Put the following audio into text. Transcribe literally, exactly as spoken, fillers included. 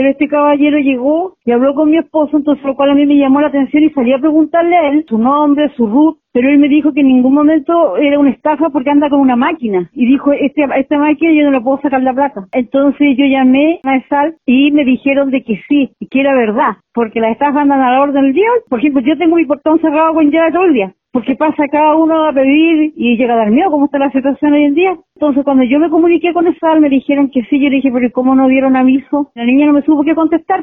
Pero este caballero llegó y habló con mi esposo, entonces lo cual a mí me llamó la atención y salí a preguntarle a él su nombre, su R U T, pero él me dijo que en ningún momento era una estafa porque anda con una máquina. Y dijo, este, esta máquina yo no le puedo sacar la plata. Entonces yo llamé a ESAL y me dijeron de que sí, y que era verdad, porque las estafas andan a la orden del día. Por ejemplo, yo tengo mi portón cerrado con llave todo el día, porque pasa cada uno a pedir y llega a dar miedo cómo está la situación hoy en día. Entonces cuando yo me comuniqué con ESAL me dijeron que sí, yo le dije, pero ¿cómo no dieron aviso? La niña no me supo qué contestar.